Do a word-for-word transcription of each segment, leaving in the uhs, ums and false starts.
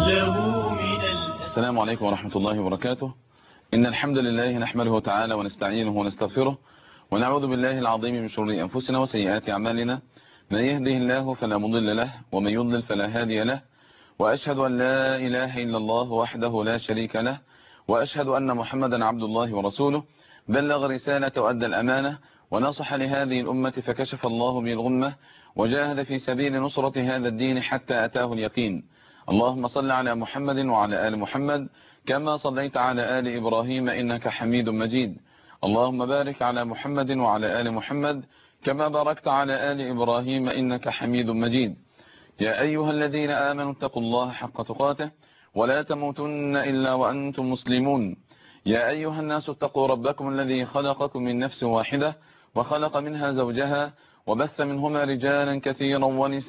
السلام عليكم ورحمة الله وبركاته. إن الحمد لله نحمده تعالى ونستعينه ونستغفره ونعوذ بالله العظيم من شرور أنفسنا وسيئات أعمالنا. من يهده الله فلا مضل له ومن يضلل فلا هادي له، وأشهد أن لا إله إلا الله وحده لا شريك له، وأشهد أن محمدا عبد الله ورسوله، بلغ رسالة وأدى الأمانة ونصح لهذه الأمة فكشف الله به الغمة وجاهد في سبيل نصرة هذا الدين حتى أتاه اليقين. اللهم صل على محمد وعلى آل محمد كما صليت على آل إبراهيم إنك حميد مجيد. اللهم بارك على محمد وعلى آل محمد كما باركت على آل إبراهيم إنك حميد مجيد. يا أيها الذين آمنوا اتقوا الله حق تقاته ولا تموتن إلا وأنتم مسلمون. يا أيها الناس اتقوا ربكم الذي خلقكم من نفس واحدة وخلق منها زوجها وبث منهما رجالا كثيرا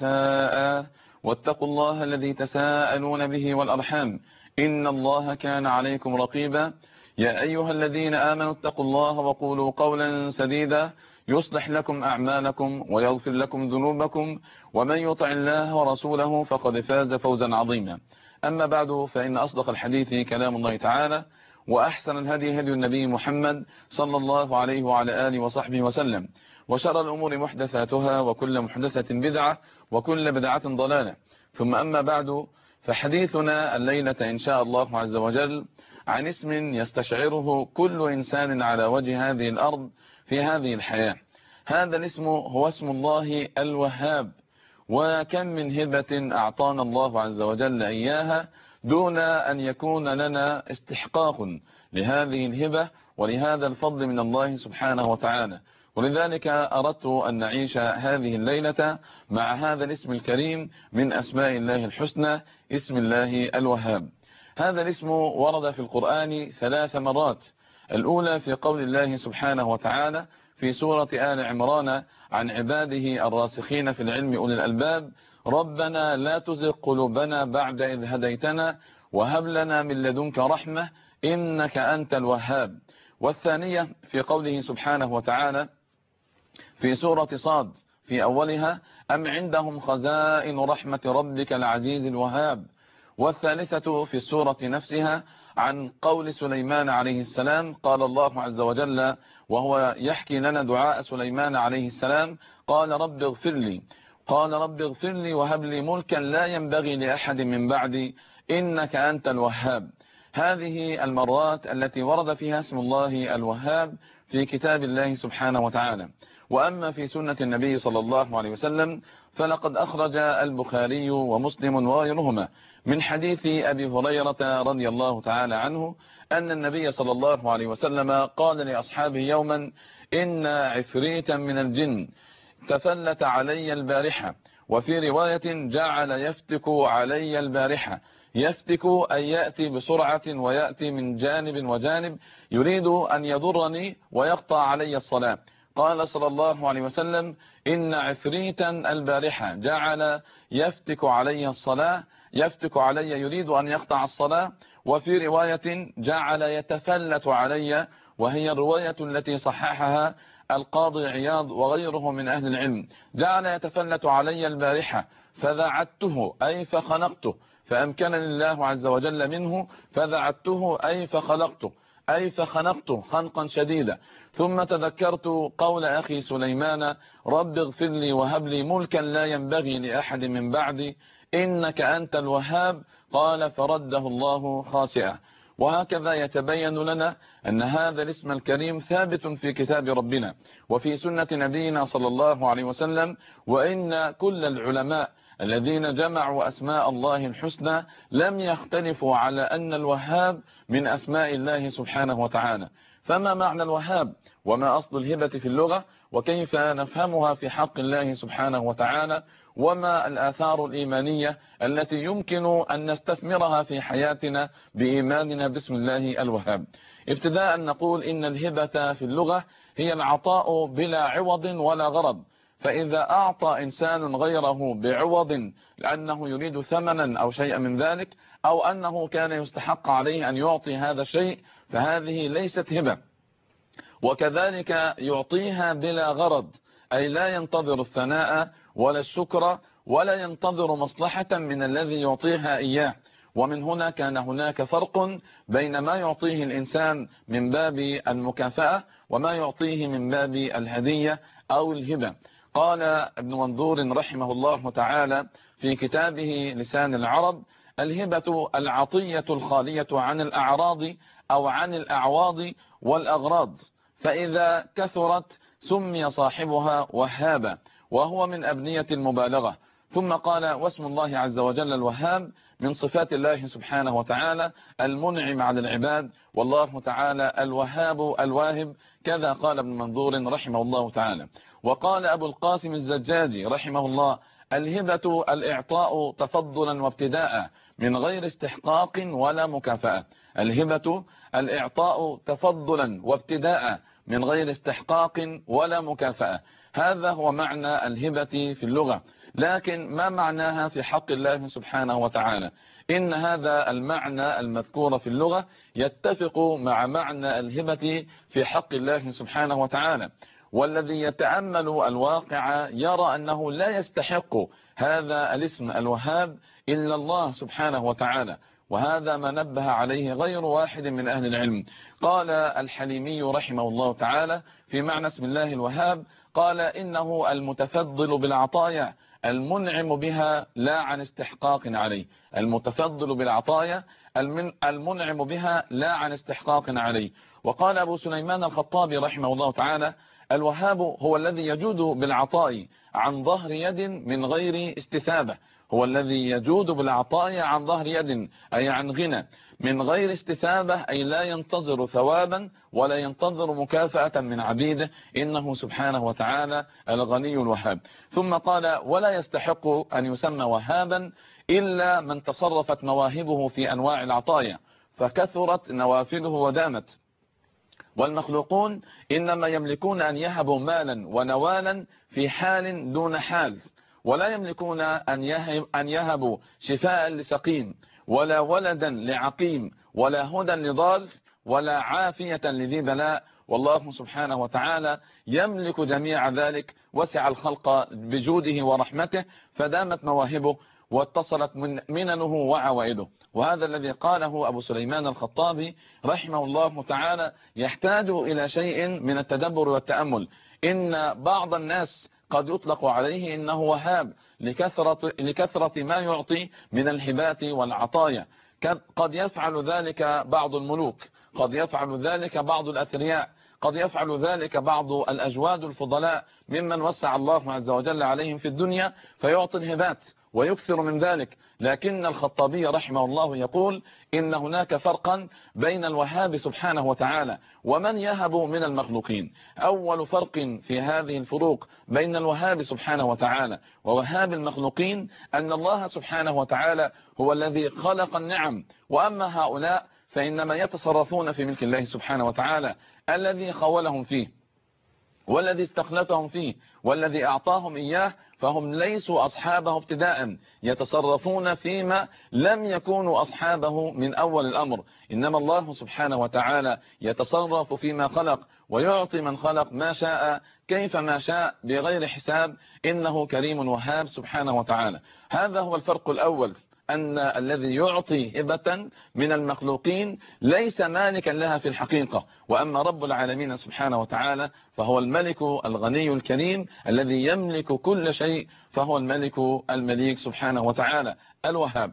ونساء، واتقوا الله الذي تساءلون به والأرحام إن الله كان عليكم رقيبا. يا أيها الذين آمنوا اتقوا الله وقولوا قولا سديدا يصلح لكم أعمالكم ويغفر لكم ذنوبكم، ومن يطع الله ورسوله فقد فاز فوزا عظيما. أما بعد، فإن أصدق الحديث كلام الله تعالى، وأحسن الهدي هدي النبي محمد صلى الله عليه وعلى آله وصحبه وسلم، وشر الأمور محدثاتها وكل محدثة بدعة وكل بدعة ضلالة. ثم أما بعد، فحديثنا الليلة إن شاء الله عز وجل عن اسم يستشعره كل إنسان على وجه هذه الأرض في هذه الحياة. هذا الاسم هو اسم الله الوهاب، وكم من هبة أعطانا الله عز وجل إياها دون أن يكون لنا استحقاق لهذه الهبة ولهذا الفضل من الله سبحانه وتعالى. ولذلك أردت أن نعيش هذه الليلة مع هذا الاسم الكريم من أسماء الله الحسنى، اسم الله الوهاب. هذا الاسم ورد في القرآن ثلاث مرات. الأولى في قول الله سبحانه وتعالى في سورة آل عمران عن عباده الراسخين في العلم أولي الألباب: ربنا لا تزغ قلوبنا بعد إذ هديتنا وهب لنا من لدنك رحمة إنك أنت الوهاب. والثانية في قوله سبحانه وتعالى في سورة صاد في أولها: أم عندهم خزائن رحمة ربك العزيز الوهاب. والثالثة في السورة نفسها عن قول سليمان عليه السلام، قال الله عز وجل وهو يحكي لنا دعاء سليمان عليه السلام: قال رب اغفر لي قال رب اغفر لي وهب لي ملكا لا ينبغي لأحد من بعدي إنك أنت الوهاب. هذه المرات التي ورد فيها اسم الله الوهاب في كتاب الله سبحانه وتعالى. وأما في سنة النبي صلى الله عليه وسلم فلقد أخرج البخاري ومسلم وغيرهما من حديث أبي هريرة رضي الله تعالى عنه أن النبي صلى الله عليه وسلم قال لأصحابه يوما: إن عفريتا من الجن تفلت علي البارحة. وفي رواية: جعل يفتك علي البارحة. يفتك أن يأتي بسرعة ويأتي من جانب وجانب، يريد أن يضرني ويقطع علي الصلاة. قال صلى الله عليه وسلم: إن عفريتا البارحة جعل يفتك علي الصلاة يفتك علي يريد أن يقطع الصلاة. وفي رواية: جعل يتفلت علي، وهي الرواية التي صححها القاضي عياض وغيره من أهل العلم. جعل يتفلت علي البارحة فذعدته أي فخنقته، فأمكنني الله عز وجل منه فذعدته أي فخلقته أي فخنقته خنقا شديدا. ثم تذكرت قول أخي سليمان: رب اغفر لي وهب لي ملكا لا ينبغي لأحد من بعدي إنك أنت الوهاب. قال فرده الله خاسئا. وهكذا يتبين لنا أن هذا الاسم الكريم ثابت في كتاب ربنا وفي سنة نبينا صلى الله عليه وسلم. وإن كل العلماء الذين جمعوا أسماء الله الحسنى لم يختلفوا على أن الوهاب من أسماء الله سبحانه وتعالى. فما معنى الوهاب؟ وما أصل الهبة في اللغة؟ وكيف نفهمها في حق الله سبحانه وتعالى؟ وما الآثار الإيمانية التي يمكن أن نستثمرها في حياتنا بإيماننا باسم الله الوهاب؟ ابتداء نقول إن الهبة في اللغة هي العطاء بلا عوض ولا غرض. فإذا أعطى إنسان غيره بعوض لأنه يريد ثمنا أو شيئا من ذلك، أو أنه كان يستحق عليه أن يعطي هذا الشيء، فهذه ليست هبة. وكذلك يعطيها بلا غرض، أي لا ينتظر الثناء ولا الشكر ولا ينتظر مصلحة من الذي يعطيها إياه. ومن هنا كان هناك فرق بين ما يعطيه الإنسان من باب المكافأة وما يعطيه من باب الهدية أو الهبة. قال ابن منظور رحمه الله تعالى في كتابه لسان العرب: الهبة العطية الخالية عن الأعراض أو عن الأعواض والأغراض، فإذا كثرت سمي صاحبها وهابا، وهو من أبنية المبالغة. ثم قال: واسم الله عز وجل الوهاب من صفات الله سبحانه وتعالى المنعم على العباد، والله تعالى الوهاب الواهب. كذا قال ابن منظور رحمه الله تعالى. وقال أبو القاسم الزجاجي رحمه الله: الهبة الإعطاء تفضلا وابتداء من غير استحقاق ولا مكافأة. الهبة الإعطاء تفضلا وابتداء من غير استحقاق ولا مكافأة، هذا هو معنى الهبة في اللغة. لكن ما معناها في حق الله سبحانه وتعالى؟ إن هذا المعنى المذكور في اللغة يتفق مع معنى الهبة في حق الله سبحانه وتعالى، والذي يتأمل الواقع يرى أنه لا يستحق هذا الاسم الوهاب إلا الله سبحانه وتعالى، وهذا ما نبه عليه غير واحد من أهل العلم. قال الحليمي رحمه الله تعالى في معنى اسم الله الوهاب، قال: إنه المتفضل بالعطايا المنعم بها لا عن استحقاق عليه. المتفضل بالعطايا المنعم بها لا عن استحقاق عليه. وقال أبو سليمان الخطابي رحمه الله تعالى: الوهاب هو الذي يجود بالعطاء عن ظهر يد من غير استثابة. هو الذي يجود بالعطاء عن ظهر يد، أي عن غنى، من غير استثابة، أي لا ينتظر ثوابا ولا ينتظر مكافأة من عبيده، إنه سبحانه وتعالى الغني الوهاب. ثم قال: ولا يستحق أن يسمى وهابا إلا من تصرفت مواهبه في أنواع العطايا فكثرت نوافله ودامت. والمخلوقون إنما يملكون أن يهبوا مالا ونوالا في حال دون حال، ولا يملكون أن يهب أن يهبوا شفاء لسقيم، ولا ولدا لعقيم، ولا هدى لضال، ولا عافية لذي بلاء. والله سبحانه وتعالى يملك جميع ذلك، وسع الخلق بجوده ورحمته، فدامت مواهبه واتصلت من مننه وعوائده. وهذا الذي قاله أبو سليمان الخطابي رحمه الله تعالى يحتاج إلى شيء من التدبر والتأمل. إن بعض الناس قد يطلق عليه إنه وهاب لكثرة, لكثرة ما يعطي من الهبات والعطايا. قد يفعل ذلك بعض الملوك، قد يفعل ذلك بعض الأثرياء، قد يفعل ذلك بعض الأجواد الفضلاء ممن وسع الله عز وجل عليهم في الدنيا فيعطي الهبات ويكثر من ذلك. لكن الخطابي رحمه الله يقول إن هناك فرقا بين الوهاب سبحانه وتعالى ومن يهب من المخلوقين. أول فرق في هذه الفروق بين الوهاب سبحانه وتعالى ووهاب المخلوقين أن الله سبحانه وتعالى هو الذي خلق النعم، وأما هؤلاء فإنما يتصرفون في ملك الله سبحانه وتعالى الذي خولهم فيه والذي استخلفهم فيه والذي أعطاهم إياه، فهم ليسوا أصحابه ابتداء، يتصرفون فيما لم يكونوا أصحابه من أول الأمر. إنما الله سبحانه وتعالى يتصرف فيما خلق ويعطي من خلق ما شاء كيف ما شاء بغير حساب، إنه كريم وهاب سبحانه وتعالى. هذا هو الفرق الأول، أن الذي يعطي هبة من المخلوقين ليس مالكا لها في الحقيقة، وأما رب العالمين سبحانه وتعالى فهو الملك الغني الكريم الذي يملك كل شيء، فهو الملك المليك سبحانه وتعالى الوهاب.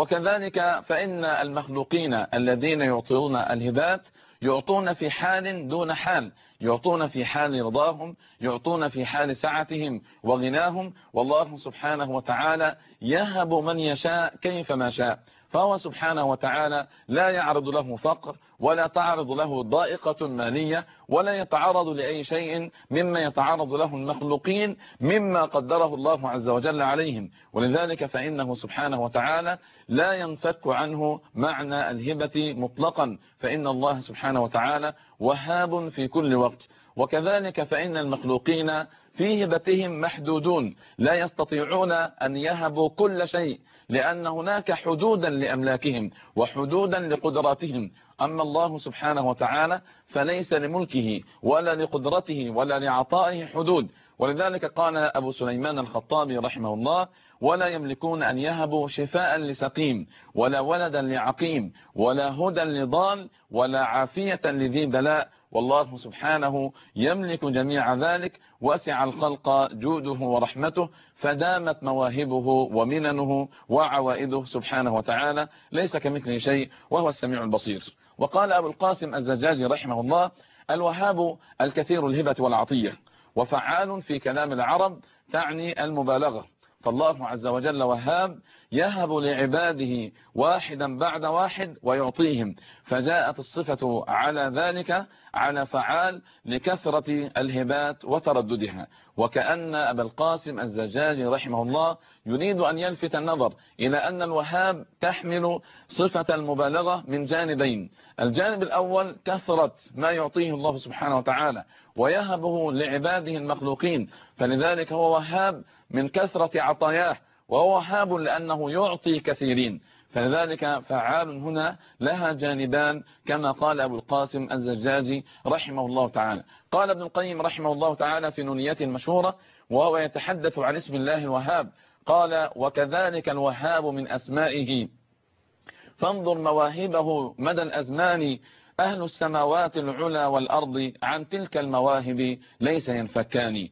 وكذلك فإن المخلوقين الذين يعطون الهبات يعطون في حال دون حال، يعطون في حال رضاهم، يعطون في حال سعتهم وغناهم. والله سبحانه وتعالى يهب من يشاء كيف ما شاء، فهو سبحانه وتعالى لا يعرض له فقر ولا تعرض له ضائقة مالية ولا يتعرض لأي شيء مما يتعرض له المخلوقين مما قدره الله عز وجل عليهم. ولذلك فإنه سبحانه وتعالى لا ينفك عنه معنى الهبة مطلقا، فإن الله سبحانه وتعالى وهاب في كل وقت. وكذلك فإن المخلوقين في هبتهم محدودون، لا يستطيعون أن يهبوا كل شيء، لأن هناك حدودا لأملاكهم وحدودا لقدراتهم. أما الله سبحانه وتعالى فليس لملكه ولا لقدرته ولا لعطائه حدود. ولذلك قال أبو سليمان الخطابي رحمه الله: ولا يملكون أن يهبوا شفاء لسقيم ولا ولدا لعقيم ولا هدى لضال ولا عافية لذي بلاء، والله سبحانه يملك جميع ذلك، وسع الخلق جوده ورحمته، فدامت مواهبه ومننه وعوائده سبحانه وتعالى، ليس كمثله شيء وهو السميع البصير. وقال أبو القاسم الزجاجي رحمه الله: الوهاب الكثير الهبة والعطية، وفعال في كلام العرب تعني المبالغة، فالله عز وجل وهاب يهب لعباده واحدا بعد واحد ويعطيهم، فجاءت الصفة على ذلك على فعال لكثرة الهبات وترددها. وكأن أبا القاسم الزجاجي رحمه الله يريد أن يلفت النظر إلى أن الوهاب تحمل صفة المبالغة من جانبين: الجانب الأول كثرة ما يعطيه الله سبحانه وتعالى ويهبه لعباده المخلوقين، فلذلك هو وهاب من كثرة عطاياه، وهو وهاب لأنه يعطي كثيرين، فلذلك فعال هنا لها جانبان كما قال أبو القاسم الزجاجي رحمه الله تعالى. قال ابن القيم رحمه الله تعالى في نونيته المشهورة وهو يتحدث عن اسم الله الوهاب، قال: وكذلك الوهاب من أسمائه، فانظر مواهبه مدى الأزمان، أهل السماوات العلى والأرض عن تلك المواهب ليس ينفكان.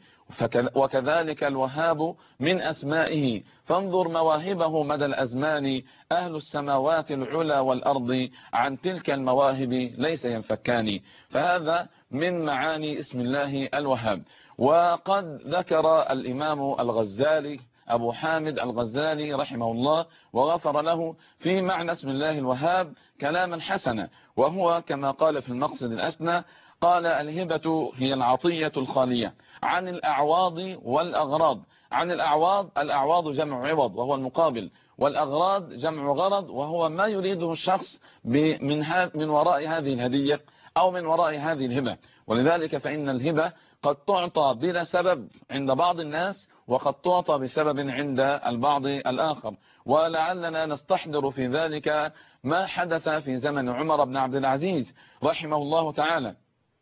وكذلك الوهاب من أسمائه، فانظر مواهبه مدى الأزمان، أهل السماوات العلى والأرض عن تلك المواهب ليس ينفكان. فهذا من معاني اسم الله الوهاب. وقد ذكر الإمام الغزالي أبو حامد الغزالي رحمه الله وغفر له في معنى اسم الله الوهاب كلاما حسنا، وهو كما قال في المقصد الأسنى، قال: الهبة هي العطية الخالية عن الأعواض والأغراض. عن الأعواض، الأعواض جمع عوض وهو المقابل، والأغراض جمع غرض وهو ما يريده الشخص من من وراء هذه الهدية أو من وراء هذه الهبة. ولذلك فإن الهبة قد تعطى بلا سبب عند بعض الناس، وقد تعطى بسبب عند البعض الآخر. ولعلنا نستحضر في ذلك ما حدث في زمن عمر بن عبد العزيز رحمه الله تعالى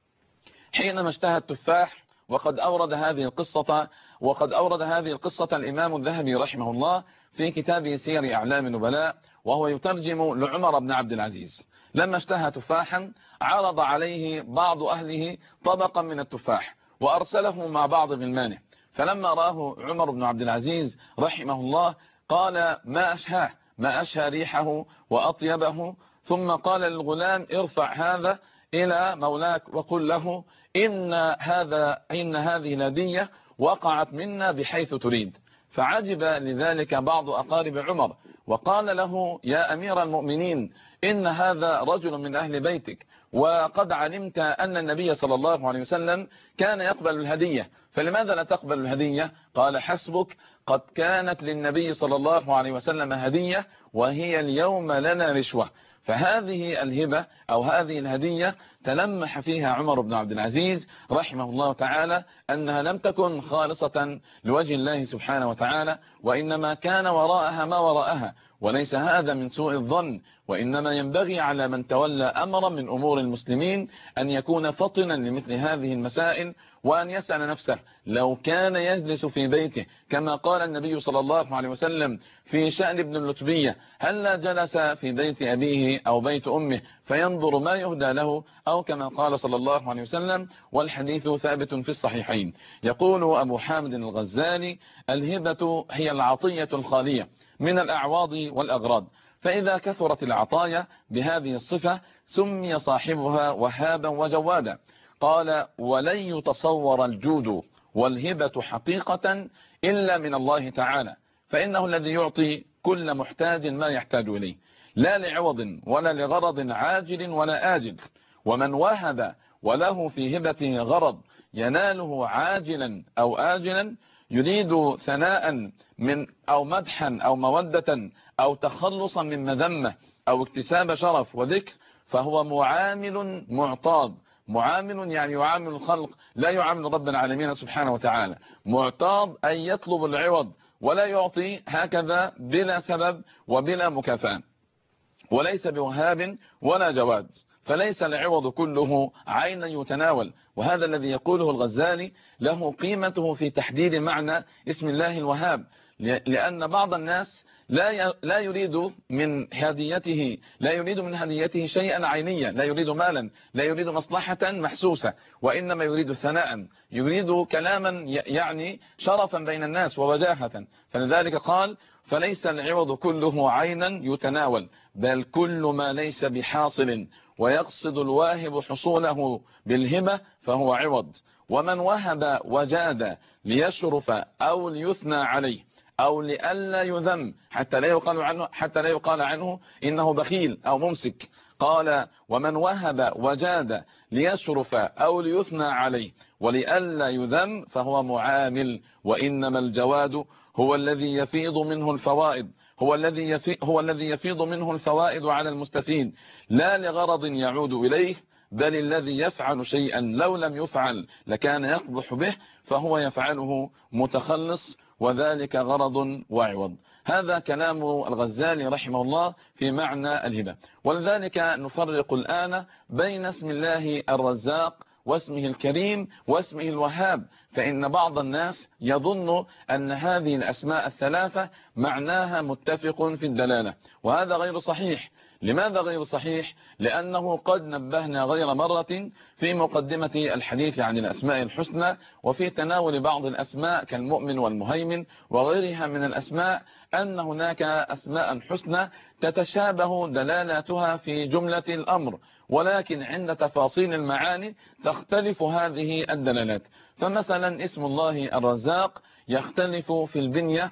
حينما اشتهى التفاح، وقد أورد هذه القصة وقد أورد هذه القصة الإمام الذهبي رحمه الله في كتابه سير أعلام النبلاء، وهو يترجم لعمر بن عبد العزيز. لما اشتهى تفاحا عرض عليه بعض أهله طبقا من التفاح وأرسله مع بعض غلمانه، فلما رآه عمر بن عبد العزيز رحمه الله قال: ما أشهاه، ما أشهى ريحه وأطيبه. ثم قال للغلام: ارفع هذا إلى مولاك وقل له إن هذا إن هذه الهدية وقعت منا بحيث تريد. فعجب لذلك بعض أقارب عمر وقال له: يا أمير المؤمنين، إن هذا رجل من أهل بيتك، وقد علمت أن النبي صلى الله عليه وسلم كان يقبل الهدية، فلماذا لا تقبل الهدية؟ قال: حسبك، قد كانت للنبي صلى الله عليه وسلم هدية، وهي اليوم لنا رشوة. فهذه الهبة أو هذه الهدية تلمح فيها عمر بن عبد العزيز رحمه الله تعالى أنها لم تكن خالصة لوجه الله سبحانه وتعالى، وإنما كان وراءها ما وراءها، وليس هذا من سوء الظن، وإنما ينبغي على من تولى أمرا من أمور المسلمين أن يكون فطنا لمثل هذه المسائل، وأن يسأل نفسه: لو كان يجلس في بيته كما قال النبي صلى الله عليه وسلم في شأن ابن اللتبية، هل لا جلس في بيت أبيه أو بيت أمه فينظر ما يهدى له، أو كما قال صلى الله عليه وسلم، والحديث ثابت في الصحيحين. يقول أبو حامد الغزالي: الهبة هي العطية الخالية من الأعواض والأغراض، فإذا كثرت العطايا بهذه الصفة سمي صاحبها وهابا وجوادا. قال: ولن يتصور الجود والهبة حقيقة إلا من الله تعالى، فإنه الذي يعطي كل محتاج ما يحتاج إليه، لا لعوض ولا لغرض عاجل ولا آجل. ومن وهب وله في هبته غرض يناله عاجلا أو آجلا، يريد ثناء من أو مدحا أو مودة أو تخلصا من مذمة أو اكتساب شرف وذكر، فهو معامل معتاض. معامل يعني يعامل الخلق، لا يعامل رب العالمين سبحانه وتعالى. معتاض أي يطلب العوض ولا يعطي هكذا بلا سبب وبلا مكافأة، وليس بوهاب ولا جواد، فليس العوض كله عينا يتناول. وهذا الذي يقوله الغزالي له قيمته في تحديد معنى اسم الله الوهاب، لأن بعض الناس لا لا يريد من هديته لا يريد من هديته شيئا عينيا، لا يريد مالا، لا يريد مصلحة محسوسة، وإنما يريد ثناء، يريد كلاما يعني شرفا بين الناس ووجاهة. فلذلك قال: فليس العوض كله عينا يتناول، بل كل ما ليس بحاصل ويقصد الواهب حصوله بالهبة فهو عوض. ومن وهب وجاد ليشرف أو ليثنى عليه أو لئلا يذم حتى لا يقال عنه حتى لا يقال عنه إنه بخيل أو ممسك، قال: ومن وهب وجاد ليشرف أو ليثنى عليه ولئلا يذم فهو معامل. وإنما الجواد هو الذي يفيض منه الفوائد هو الذي يفيض هو الذي يفيض منه الفوائد على المستفيد، لا لغرض يعود إليه، بل الذي يفعل شيئا لو لم يفعل لكان يقبح به فهو يفعله متخلص، وذلك غرض وعوض. هذا كلام الغزالي رحمه الله في معنى الهبة. ولذلك نفرق الآن بين اسم الله الرزاق واسمه الكريم واسمه الوهاب، فإن بعض الناس يظن أن هذه الأسماء الثلاثة معناها متفق في الدلالة، وهذا غير صحيح. لماذا غير صحيح؟ لأنه قد نبهنا غير مرة في مقدمة الحديث عن الأسماء الحسنى وفي تناول بعض الأسماء كالمؤمن والمهيمن وغيرها من الأسماء أن هناك أسماء حسنى تتشابه دلالاتها في جملة الأمر، ولكن عند تفاصيل المعاني تختلف هذه الدلالات. فمثلا اسم الله الرزاق يختلف في البنية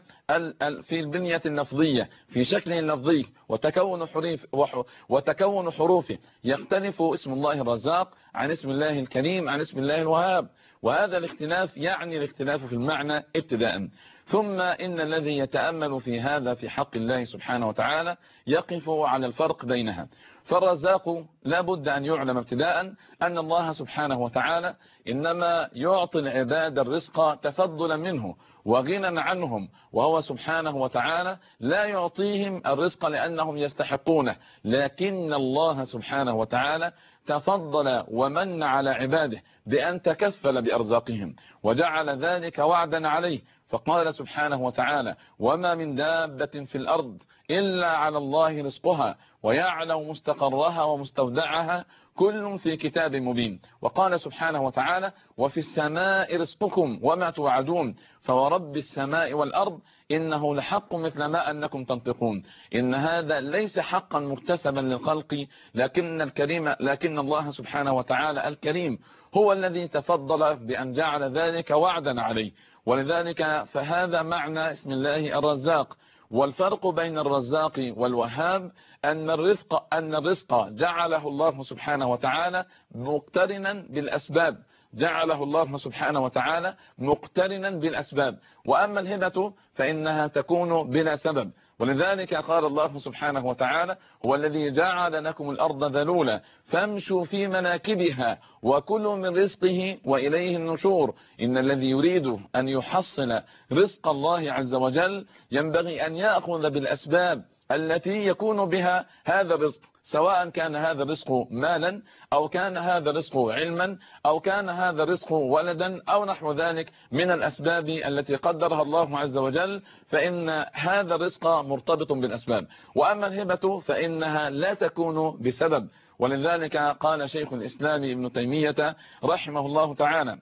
في البنية اللفظية، في شكله اللفظي وتكون حروف وتكون حروفه. يختلف اسم الله الرزاق عن اسم الله الكريم عن اسم الله الوهاب، وهذا الاختلاف يعني الاختلاف في المعنى ابتداء. ثم إن الذي يتأمل في هذا في حق الله سبحانه وتعالى يقف على الفرق بينها. فالرزاق لا بد أن يعلم ابتداء أن الله سبحانه وتعالى إنما يعطي العباد الرزق تفضلا منه وغنى عنهم، وهو سبحانه وتعالى لا يعطيهم الرزق لأنهم يستحقونه، لكن الله سبحانه وتعالى تفضل ومن على عباده بأن تكفل بأرزاقهم وجعل ذلك وعدا عليه، فقال سبحانه وتعالى: وما من دابة في الأرض إلا على الله رزقها ويعلم مستقرها ومستودعها كل في كتاب مبين. وقال سبحانه وتعالى: وفي السماء رزقكم وما توعدون فورب السماء والأرض إنه لحق مثل ما أنكم تنطقون. إن هذا ليس حقا مكتسبا للخلق، لكن الكريم لكن الله سبحانه وتعالى الكريم هو الذي تفضل بأن جعل ذلك وعدا عليه. ولذلك فهذا معنى اسم الله الرزاق. والفرق بين الرزاق والوهاب أن الرزق أن الرزق جعله الله سبحانه وتعالى مقترنا بالأسباب جعله الله سبحانه وتعالى مقترنا بالأسباب وأما الهبة فإنها تكون بلا سبب. ولذلك قال الله سبحانه وتعالى: هو الذي جعل لكم الأرض ذلولا فامشوا في مناكبها وكلوا من رزقه وإليه النشور. إن الذي يريد أن يحصل رزق الله عز وجل ينبغي أن يأخذ بالأسباب التي يكون بها هذا الرزق، سواء كان هذا الرزق مالا أو كان هذا الرزق علما أو كان هذا الرزق ولدا أو نحو ذلك من الأسباب التي قدرها الله عز وجل، فإن هذا الرزق مرتبط بالأسباب. وأما الهبة فإنها لا تكون بسبب. ولذلك قال شيخ الإسلام ابن تيمية رحمه الله تعالى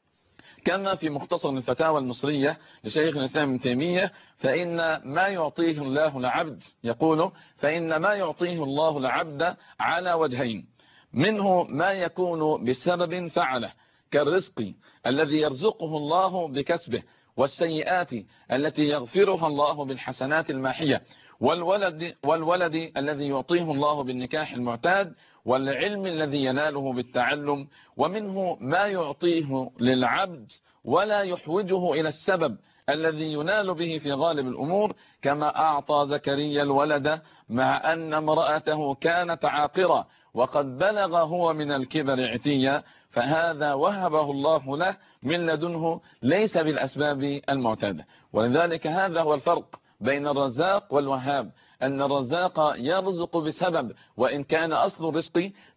كما في مختصر الفتاوى المصرية لشيخ الإسلام ابن تيمية: فإن ما يعطيه الله العبد يقول فإن ما يعطيه الله العبد على وجهين، منه ما يكون بسبب فعله كالرزق الذي يرزقه الله بكسبه، والسيئات التي يغفرها الله بالحسنات الماحية، والولد, والولد الذي يعطيه الله بالنكاح المعتاد، والعلم الذي يناله بالتعلم. ومنه ما يعطيه للعبد ولا يحوجه إلى السبب الذي ينال به في غالب الأمور، كما أعطى زكريا الولد مع أن امرأته كانت عاقرة وقد بلغ هو من الكبر عتيا، فهذا وهبه الله له من لدنه ليس بالأسباب المعتادة. ولذلك هذا هو الفرق بين الرزاق والوهاب، أن الرزاق يرزق بسبب، وإن كان أصل الرزق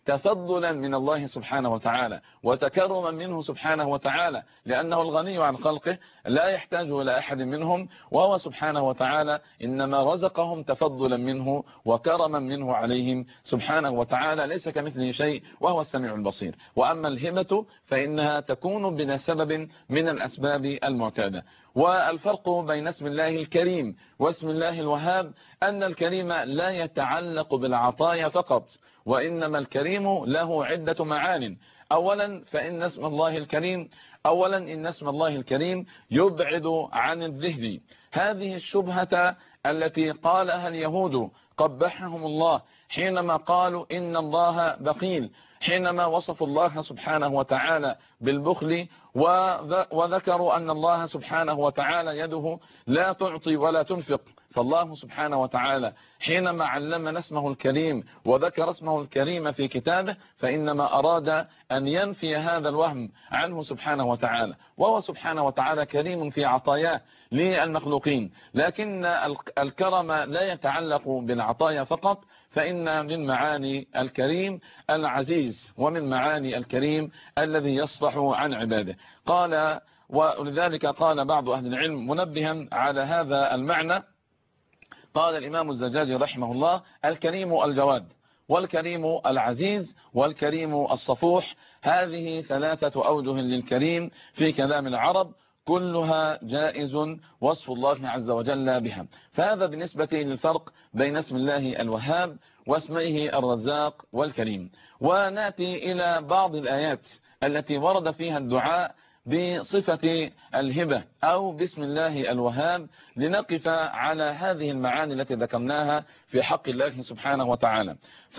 تفضلا من الله سبحانه وتعالى وتكرما منه سبحانه وتعالى، لأنه الغني عن خلقه لا يحتاج إلى أحد منهم، وهو سبحانه وتعالى إنما رزقهم تفضلا منه وكرما منه عليهم سبحانه وتعالى، ليس كمثله شيء وهو السميع البصير. وأما الهبة فإنها تكون بسبب من الأسباب المعتادة. والفرق بين اسم الله الكريم واسم الله الوهاب أن الكريم لا يتعلق بالعطايا فقط، وإنما الكريم له عدة معان. أولا فإن اسم الله الكريم أولا إن اسم الله الكريم يبعد عن الذهن، هذه الشبهة التي قالها اليهود قبحهم الله حينما قالوا إن الله بخيل، حينما وصفوا الله سبحانه وتعالى بالبخل وذكروا أن الله سبحانه وتعالى يده لا تعطي ولا تنفق. فالله سبحانه وتعالى حينما علمنا اسمه الكريم وذكر اسمه الكريم في كتابه فإنما أراد أن ينفي هذا الوهم عنه سبحانه وتعالى، وهو سبحانه وتعالى كريم في عطاياه للمخلوقين. لكن الكرم لا يتعلق بالعطايا فقط، فإن من معاني الكريم العزيز، ومن معاني الكريم الذي يصفح عن عباده. قال ولذلك قال بعض أهل العلم منبها على هذا المعنى، قال الإمام الزجاجي رحمه الله: الكريم الجواد، والكريم العزيز، والكريم الصفوح، هذه ثلاثة أوجه للكريم في كلام العرب، كلها جائز وصف الله عز وجل بها. فهذا بالنسبة للفرق بين اسم الله الوهاب واسمه الرزاق والكريم. ونأتي إلى بعض الآيات التي ورد فيها الدعاء بصفة الهبة أو باسم الله الوهاب، لنقف على هذه المعاني التي ذكرناها في حق الله سبحانه وتعالى.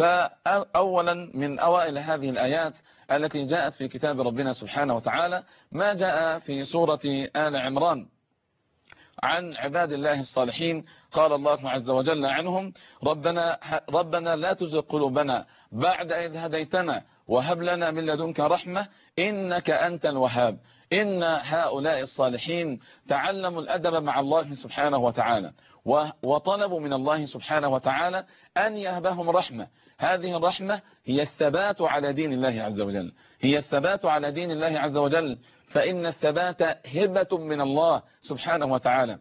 فأولا من أوائل هذه الآيات التي جاءت في كتاب ربنا سبحانه وتعالى ما جاء في سورة آل عمران عن عباد الله الصالحين. قال الله عز وجل عنهم: ربنا, ربنا لا تزغ قلوبنا بعد إذ هديتنا وهب لنا من لدنك رحمة إنك أنت الوهاب. إن هؤلاء الصالحين تعلموا الأدب مع الله سبحانه وتعالى، وطلبوا من الله سبحانه وتعالى أن يهبهم رحمة. هذه الرحمة هي الثبات على دين الله عز وجل، هي الثبات على دين الله عز وجل، فإن الثبات هبة من الله سبحانه وتعالى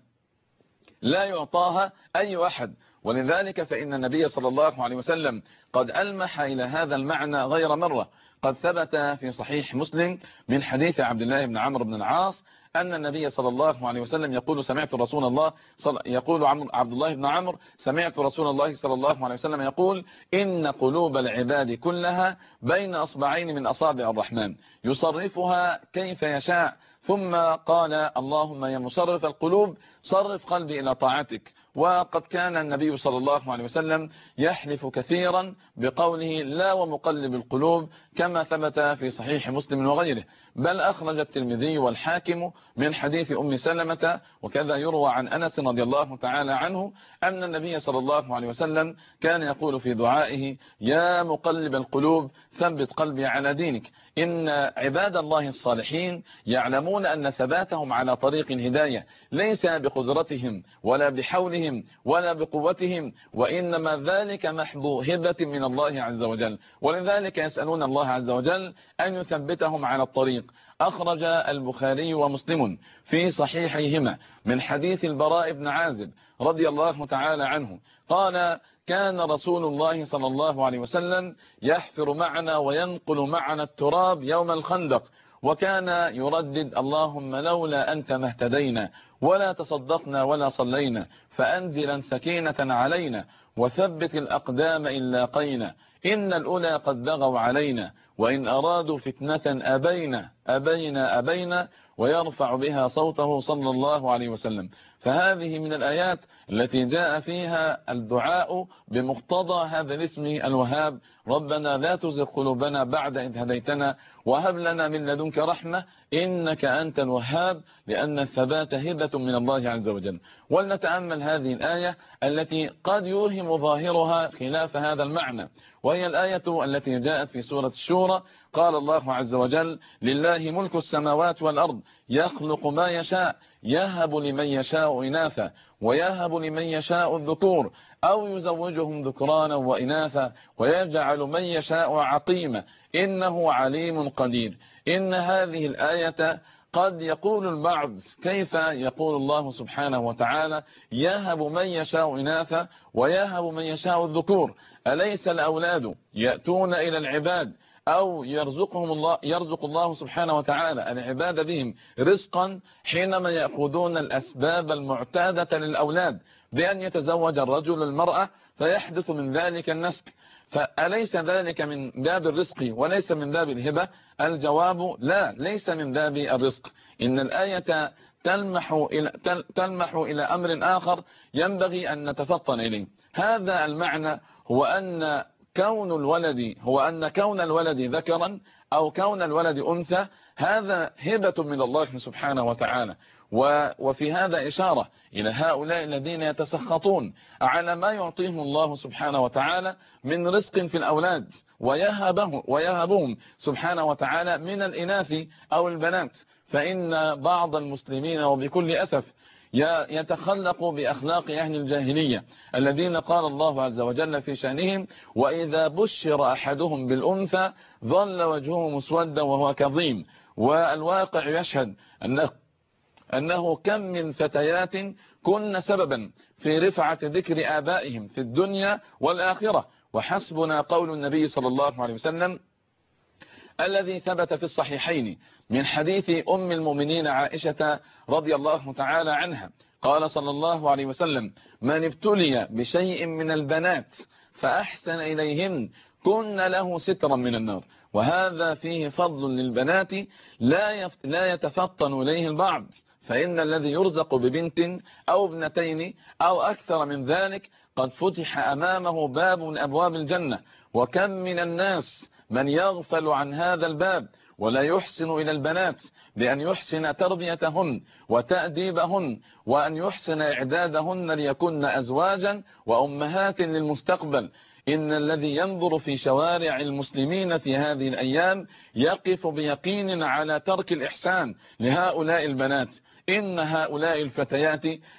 لا يعطاها أي أحد. ولذلك فإن النبي صلى الله عليه وسلم قد ألمح إلى هذا المعنى غير مرة. قد ثبت في صحيح مسلم من حديث عبد الله بن عمرو بن العاص أن النبي صلى الله عليه وسلم يقول: سمعت رسول الله صل... يقول عبد الله بن عمرو: سمعت رسول الله صلى الله عليه وسلم يقول: إن قلوب العباد كلها بين أصبعين من أصابع الرحمن يصرفها كيف يشاء. ثم قال: اللهم يا مصرف القلوب صرف قلبي إلى طاعتك. وقد كان النبي صلى الله عليه وسلم يحلف كثيرا بقوله: لا ومقلب القلوب، كما ثبت في صحيح مسلم وغيره. بل أخرج الترمذي والحاكم من حديث أم سلمة، وكذا يروى عن أنس رضي الله تعالى عنه أن النبي صلى الله عليه وسلم كان يقول في دعائه: يا مقلب القلوب ثبت قلبي على دينك. إن عباد الله الصالحين يعلمون أن ثباتهم على طريق الهداية ليس بقدرتهم ولا بحولهم ولا بقوتهم، وإنما ذلك محض هبة من الله عز وجل. ولذلك يسألون الله عز وجل أن يثبتهم على الطريق. أخرج البخاري ومسلم في صحيحيهما من حديث البراء بن عازب رضي الله تعالى عنه قال: كان رسول الله صلى الله عليه وسلم يحفر معنا وينقل معنا التراب يوم الخندق، وكان يردد: اللهم لولا أنت ما اهتدينا ولا تصدقنا ولا صلينا، فأنزلا سكينة علينا وثبت الأقدام إن لاقينا، إن الأولى قد بغوا علينا وإن أرادوا فتنة أبينا أبينا أبينا، ويرفع بها صوته صلى الله عليه وسلم. فهذه من الآيات التي جاء فيها الدعاء بمقتضى هذا الاسم الوهاب: ربنا لا تزغ قلوبنا بعد إذ هديتنا وهب لنا من لدنك رحمة إنك أنت الوهاب، لأن الثبات هبة من الله عز وجل. ولنتأمل هذه الآية التي قد يوهم ظاهرها خلاف هذا المعنى، وهي الآية التي جاءت في سورة الشورى. قال الله عز وجل: لله ملك السماوات والأرض يخلق ما يشاء يهب لمن يشاء إناثا ويهب لمن يشاء الذكور أو يزوجهم ذكرانا وإناثا ويجعل من يشاء عقيما إنه عليم قدير. إن هذه الآية قد يقول البعض كيف يقول الله سبحانه وتعالى يهب من يشاء إناثا ويهب من يشاء الذكور؟ أليس الأولاد يأتون إلى العباد أو يرزقهم الله يرزق الله سبحانه وتعالى العباد بهم رزقا حينما يأخذون الأسباب المعتادة للأولاد بأن يتزوج الرجل المرأة فيحدث من ذلك النسل؟ فأليس ذلك من باب الرزق وليس من باب الهبة؟ الجواب لا، ليس من باب الرزق. إن الآية تلمح إلى, تلمح إلى أمر آخر ينبغي أن نتفطن إليه. هذا المعنى هو أن كون الولد هو أن كون الولد ذكرا أو كون الولد أنثى هذا هبة من الله سبحانه وتعالى. وفي هذا إشارة إلى هؤلاء الذين يتسخطون على ما يعطيهم الله سبحانه وتعالى من رزق في الأولاد ويهبهم, ويهبهم سبحانه وتعالى من الإناث أو البنات. فإن بعض المسلمين وبكل أسف يتخلق بأخلاق أهل الجاهلية الذين قال الله عز وجل في شأنهم وإذا بشر أحدهم بالأنثى ظل وجهه مسودا وهو كظيم. والواقع يشهد أنه, أنه كم من فتيات كن سببا في رفعة ذكر آبائهم في الدنيا والآخرة. وحسبنا قول النبي صلى الله عليه وسلم الذي ثبت في الصحيحين من حديث أم المؤمنين عائشة رضي الله تعالى عنها قال صلى الله عليه وسلم من ابتلي بشيء من البنات فأحسن إليهن كن له سترا من النار. وهذا فيه فضل للبنات لا لا يتفطن إليه البعض، فإن الذي يرزق ببنت أو ابنتين أو أكثر من ذلك قد فتح أمامه باب من أبواب الجنة. وكم من الناس من يغفل عن هذا الباب ولا يحسن إلى البنات بأن يحسن تربيتهن وتأديبهن وأن يحسن إعدادهن ليكن أزواجا وأمهات للمستقبل. إن الذي ينظر في شوارع المسلمين في هذه الأيام يقف بيقين على ترك الإحسان لهؤلاء البنات. إن هؤلاء الفتيات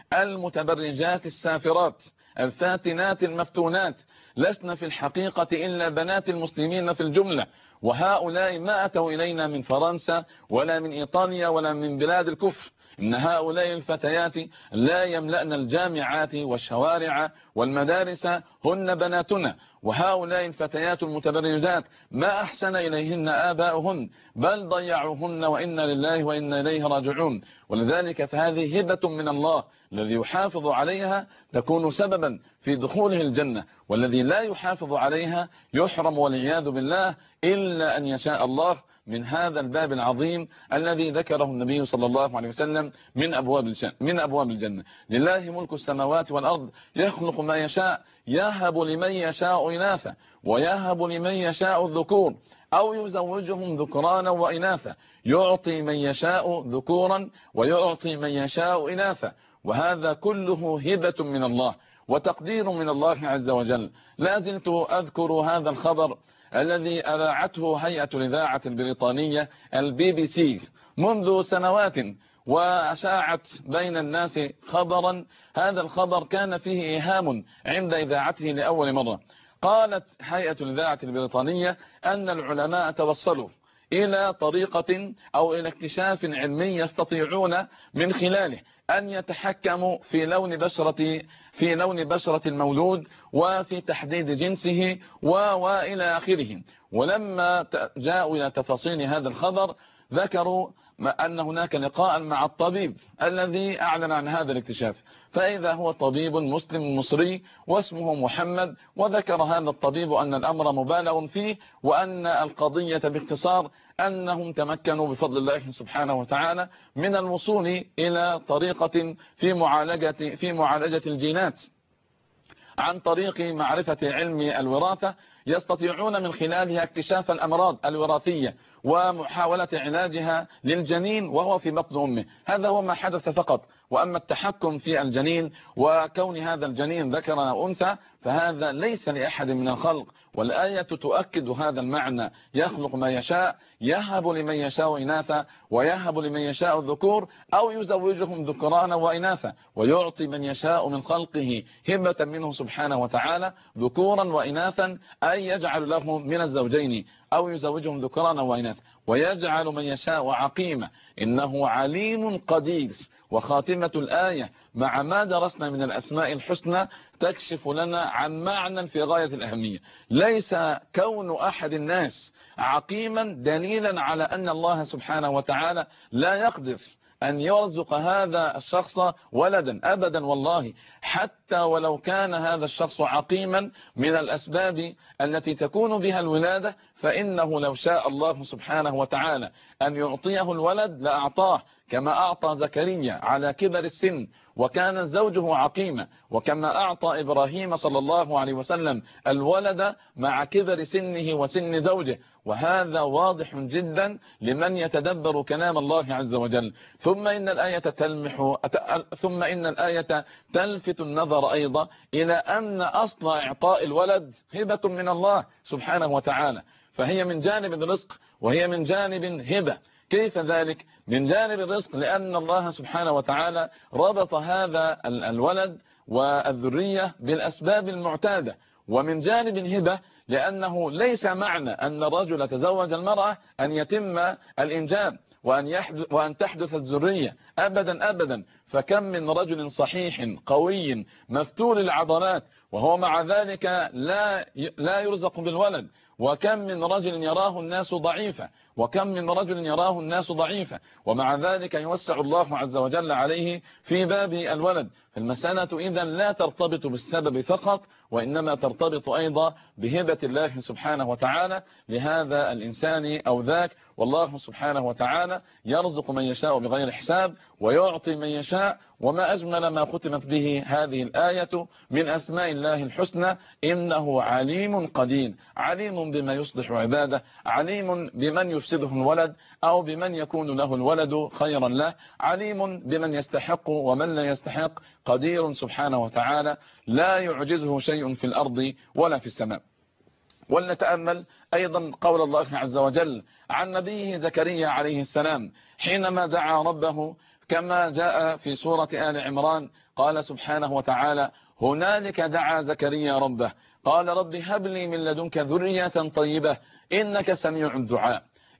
المتبرجات السافرات الفاتنات المفتونات لسنا في الحقيقة إلا بنات المسلمين في الجملة. وهؤلاء ما أتوا إلينا من فرنسا ولا من إيطاليا ولا من بلاد الكفر. إن هؤلاء الفتيات لا يملأن الجامعات والشوارع والمدارس هن بناتنا. وهؤلاء الفتيات المتبرجات ما أحسن إليهن آباؤهن بل ضيعوهن وإنا لله وإنا إليه راجعون. ولذلك فهذه هبة من الله، الذي يحافظ عليها تكون سببا في دخوله الجنة، والذي لا يحافظ عليها يحرم والعياذ بالله إلا أن يشاء الله من هذا الباب العظيم الذي ذكره النبي صلى الله عليه وسلم من أبواب الجنة, من أبواب الجنة. لله ملك السماوات والأرض يخلق ما يشاء يهب لمن يشاء إناثا ويهب لمن يشاء الذكور أو يزوجهم ذكرانا وإناثا يعطي من يشاء ذكورا ويعطي من يشاء إناثا. وهذا كله هبة من الله وتقدير من الله عز وجل. لا زلت أذكر هذا الخبر الذي أذاعته هيئة الإذاعة البريطانية البي بي سي منذ سنوات وأشاعت بين الناس خبرا. هذا الخبر كان فيه إيهام عند إذاعته لأول مرة. قالت هيئة الإذاعة البريطانية أن العلماء توصلوا إلى طريقة أو إلى اكتشاف علمي يستطيعون من خلاله أن يتحكموا في لون بشرة في لون بشرة المولود وفي تحديد جنسه وإلى آخره. ولما جاءوا إلى تفاصيل هذا الخبر ذكروا أن هناك لقاء مع الطبيب الذي أعلن عن هذا الاكتشاف، فإذا هو طبيب مسلم مصري واسمه محمد. وذكر هذا الطبيب أن الأمر مبالغ فيه وأن القضية باختصار أنهم تمكنوا بفضل الله سبحانه وتعالى من الوصول إلى طريقة في معالجة في معالجة الجينات عن طريق معرفة علم الوراثة يستطيعون من خلالها اكتشاف الأمراض الوراثية ومحاولة علاجها للجنين وهو في بطن أمه. هذا هو ما حدث فقط. وأما التحكم في الجنين وكون هذا الجنين ذكر أو أنثى فهذا ليس لأحد من الخلق، والآية تؤكد هذا المعنى: يخلق ما يشاء، يهب لمن يشاء إناثا ويهب لمن يشاء الذكور أو يزوجهم ذكرانا وإناثا ويعطي من يشاء من خلقه هبة منه سبحانه وتعالى ذكورا وإناثا، أي يجعل لهم من الزوجين أو يزوجهم ذكرانا وإناثا ويجعل من يشاء عقيما إنه عليم قدير. وخاتمة الآية مع ما درسنا من الأسماء الحسنى تكشف لنا عن معنى في غاية الأهمية: ليس كون أحد الناس عقيما دليلا على أن الله سبحانه وتعالى لا يقدر أن يرزق هذا الشخص ولدا أبدا والله، حتى ولو كان هذا الشخص عقيما من الأسباب التي تكون بها الولادة، فإنه لو شاء الله سبحانه وتعالى أن يعطيه الولد لأعطاه، كما أعطى زكريا على كبر السن وكان زوجه عقيمة، وكما أعطى إبراهيم صلى الله عليه وسلم الولد مع كبر سنه وسن زوجه. وهذا واضح جدا لمن يتدبر كلام الله عز وجل. ثم إن الآية تلمح ثم إن الآية تلفت النظر أيضا إلى أن أصل إعطاء الولد هبة من الله سبحانه وتعالى، فهي من جانب الرزق وهي من جانب هبة. كيف ذلك؟ من جانب الرزق لأن الله سبحانه وتعالى ربط هذا الولد والذرية بالأسباب المعتادة، ومن جانب الهبة لأنه ليس معنى أن الرجل تزوج المرأة أن يتم الإنجاب وأن, يحدث وأن تحدث الذرية أبدا أبدا. فكم من رجل صحيح قوي مفتول العضلات وهو مع ذلك لا لا يرزق بالولد، وكم من رجل يراه الناس ضعيفا وكم من رجل يراه الناس ضعيفا ومع ذلك يوسع الله عز وجل عليه في باب الولد. فالمسألة إذا لا ترتبط بالسبب فقط، وإنما ترتبط أيضا بهبة الله سبحانه وتعالى لهذا الإنسان أو ذاك. والله سبحانه وتعالى يرزق من يشاء بغير حساب ويعطي من يشاء. وما أجمل ما ختمت به هذه الآية من أسماء الله الحسنى: إنه عليم قدير، عليم بما يصلح عباده، عليم بمن يفسده الولد أو بمن يكون له الولد خيرا له، عليم بمن يستحق ومن لا يستحق، قدير سبحانه وتعالى لا يعجزه شيء في الأرض ولا في السماء. ولنتأمل أيضا قول الله عز وجل عن نبيه زكريا عليه السلام حينما دعا ربه كما جاء في سورة آل عمران. قال سبحانه وتعالى: هنالك دعا زكريا ربه قال رب هب لي من لدنك ذرية طيبة إنك سميع الدعاء.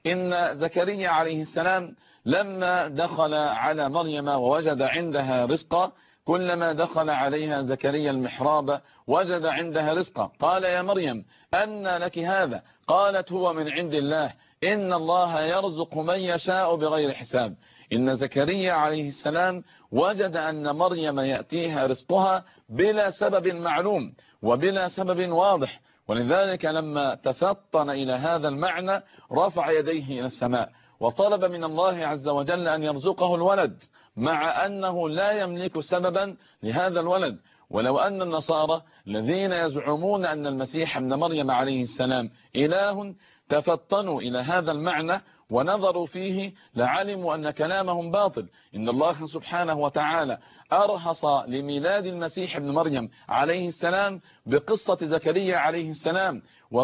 إن زكريا عليه السلام لما دخل على مريم ووجد عندها رزقا، كلما دخل عليها زكريا المحراب وجد عندها رزقا. قال: يا مريم أن لك هذا؟ قالت: هو من عند الله إن الله يرزق من يشاء بغير حساب. إن زكريا عليه السلام وجد أن مريم يأتيها رزقها بلا سبب معلوم وبلا سبب واضح، ولذلك لما تفطن إلى هذا المعنى رفع يديه إلى السماء وطلب من الله عز وجل أن يرزقه الولد، مع أنه لا يملك سببا لهذا الولد. ولو أن النصارى الذين يزعمون أن المسيح ابن مريم عليه السلام إله تفطنوا إلى هذا المعنى ونظروا فيه لعلموا أن كلامهم باطل. إن الله سبحانه وتعالى أرهص لميلاد المسيح ابن مريم عليه السلام بقصة زكريا عليه السلام،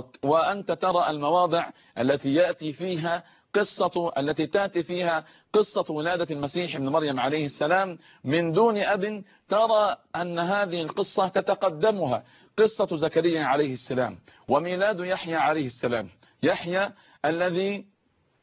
وأنت ترى المواضع التي يأتي فيها قصة التي تأتي فيها قصة ولادة المسيح ابن مريم عليه السلام من دون أب، ترى أن هذه القصة تتقدمها قصة زكريا عليه السلام وميلاد يحيى عليه السلام. يحيى الذي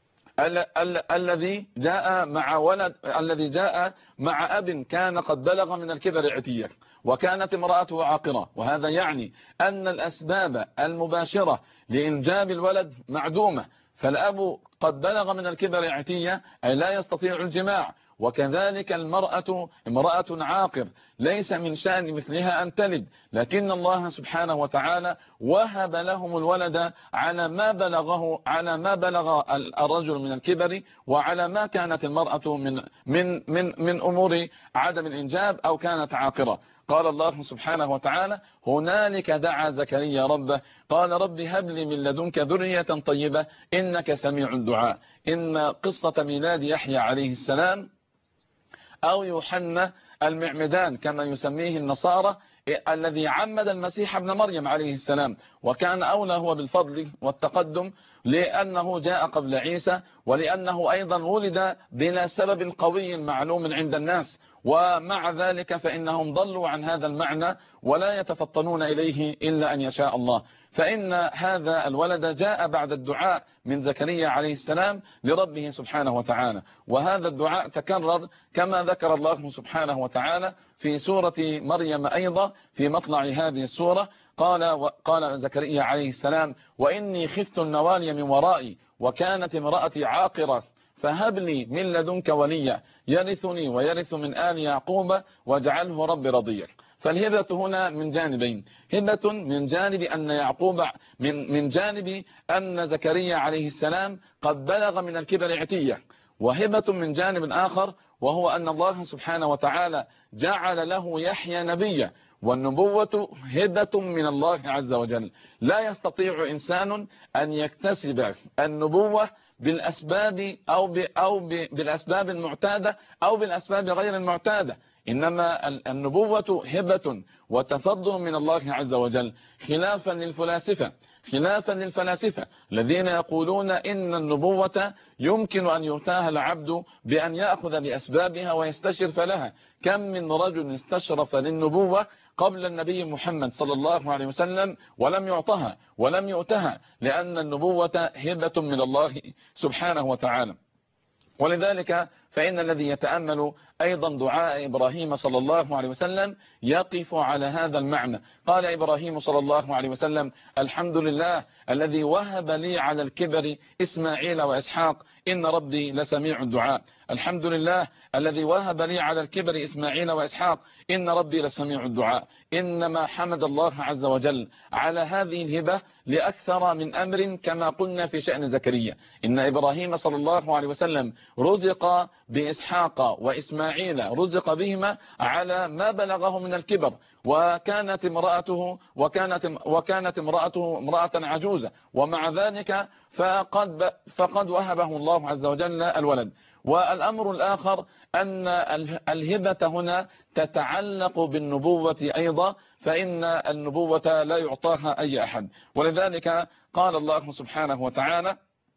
ال ال الذي جاء مع ولد الذي جاء مع أب كان قد بلغ من الكبر عتية وكانت امرأته عاقرة، وهذا يعني أن الأسباب المباشرة لإنجاب الولد معدومة، فالأب قد بلغ من الكبر عتية أي لا يستطيع الجماع، وكذلك المرأة امرأة عاقر ليس من شأن مثلها أن تلد، لكن الله سبحانه وتعالى وهب لهم الولد على ما بلغه على ما بلغ الرجل من الكبر وعلى ما كانت المرأة من من من من أمور عدم الإنجاب أو كانت عاقرة. قال الله سبحانه وتعالى: هنالك دعا زكريا ربه قال رب هب لي من لدنك ذرية طيبة إنك سميع الدعاء. إن قصة ميلاد يحيى عليه السلام أو يوحنا المعمدان كما يسميه النصارى، الذي عمد المسيح ابن مريم عليه السلام، وكان أولى هو بالفضل والتقدم لأنه جاء قبل عيسى، ولأنه أيضا ولد بلا سبب قوي معلوم عند الناس، ومع ذلك فإنهم ضلوا عن هذا المعنى ولا يتفطنون إليه إلا أن يشاء الله. فإن هذا الولد جاء بعد الدعاء من زكريا عليه السلام لربه سبحانه وتعالى، وهذا الدعاء تكرر كما ذكر الله سبحانه وتعالى في سورة مريم أيضا في مطلع هذه السورة. قال قال زكريا عليه السلام: وإني خفت النوالي من ورائي وكانت امرأتي عاقرة فهب لي من لدنك وليا يرثني ويرث من آل يعقوب واجعله رب رضيا. فالهبة هنا من جانبين: هبة من جانب أن يعقوب من من جانب أن زكريا عليه السلام قد بلغ من الكبر عتية، وهبة من جانب آخر وهو أن الله سبحانه وتعالى جعل له يحيى نبيا، والنبوة هبة من الله عز وجل. لا يستطيع إنسان أن يكتسب النبوة بالأسباب أو ب أو ب بالأسباب المعتادة أو بالأسباب غير المعتادة، إنما النبوة هبة وتفضل من الله عز وجل، خلافا للفلاسفة خلافا للفلاسفة الذين يقولون إن النبوة يمكن أن يؤتاها العبد بأن يأخذ بأسبابها ويستشرف لها. كم من رجل استشرف للنبوة قبل النبي محمد صلى الله عليه وسلم ولم يعطها ولم يؤتها، لأن النبوة هبة من الله سبحانه وتعالى. ولذلك فإن الذي يتأمل أيضا دعاء إبراهيم صلى الله عليه وسلم يقف على هذا المعنى. قال إبراهيم صلى الله عليه وسلم: الحمد لله الذي وهب لي على الكبر إسماعيل وإسحاق إن ربي لسميع الدعاء. الحمد لله الذي وهب لي على الكبر إسماعيل وإسحاق إن ربي لسميع الدعاء. إنما حمد الله عز وجل على هذه الهبة لأكثر من أمر، كما قلنا في شأن زكريا إن إبراهيم صلى الله عليه وسلم رزق بإسحاق وإسماعيل، رزق بهما على ما بلغه من الكبر، وكانت امرأته وكانت وكانت امرأته امرأة عجوزة، ومع ذلك فقد فقد وهبه الله عز وجل الولد. والأمر الآخر أن الهبة هنا تتعلق بالنبوة أيضا، فإن النبوة لا يعطاها أي أحد. ولذلك قال الله سبحانه وتعالى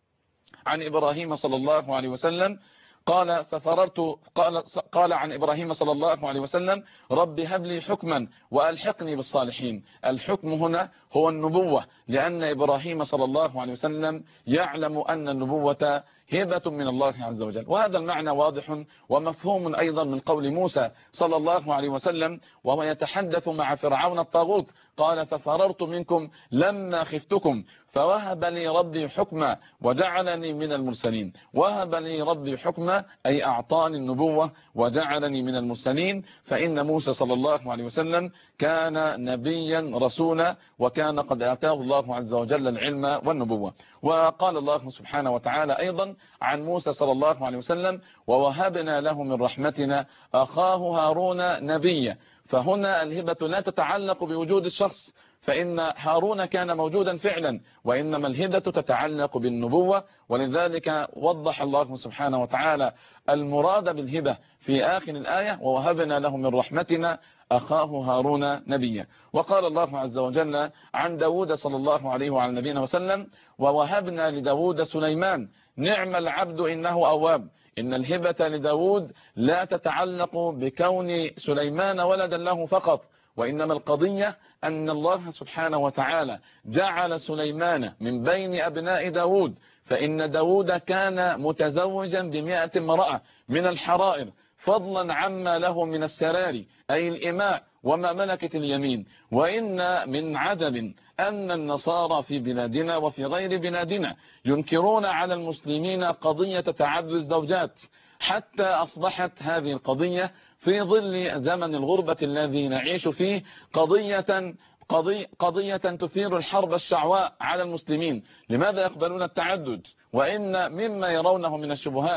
عن إبراهيم صلى الله عليه وسلم قال ففررت قال قال عن إبراهيم صلى الله عليه وسلم: رب هب لي حكما وألحقني بالصالحين. الحكم هنا هو النبوة، لأن إبراهيم صلى الله عليه وسلم يعلم أن النبوة هبة من الله عز وجل. وهذا المعنى واضح ومفهوم أيضا من قول موسى صلى الله عليه وسلم وهو يتحدث مع فرعون الطاغوت: قال ففررت منكم لما خفتكم فوهب لي ربي حكما وجعلني من المرسلين. وهب لي ربي حكما أي أعطاني النبوة وجعلني من المرسلين، فإن موسى صلى الله عليه وسلم كان نبيا رسولا، وكان قد آتاه الله عز وجل العلم والنبوة. وقال الله سبحانه وتعالى أيضا عن موسى صلى الله عليه وسلم: ووهبنا له من رحمتنا أخاه هارون نبيا. فهنا الهبة لا تتعلق بوجود الشخص، فإن هارون كان موجودا فعلا، وإنما الهبة تتعلق بالنبوة. ولذلك وضح الله سبحانه وتعالى المراد بالهبة في آخر الآية: ووهبنا له من رحمتنا أخاه هارون نبيا. وقال الله عز وجل عن داود صلى الله عليه وعلى نبينا وسلم: ووهبنا لداود سليمان نعم العبد إنه أواب. إن الهبة لداود لا تتعلق بكون سليمان ولدا له فقط، وإنما القضية أن الله سبحانه وتعالى جعل سليمان من بين أبناء داود، فإن داود كان متزوجا بمئة امرأة من الحرائر، فضلا عما له من السرار أي الإماء وما ملكت اليمين. وإن من عجب أن النصارى في بلادنا وفي غير بلادنا ينكرون على المسلمين قضية تعدد الزوجات، حتى أصبحت هذه القضية في ظل زمن الغربة الذي نعيش فيه قضية قضية, قضية تثير الحرب الشعواء على المسلمين. لماذا يقبلون التعدد؟ وإن مما يرونه من الشبهات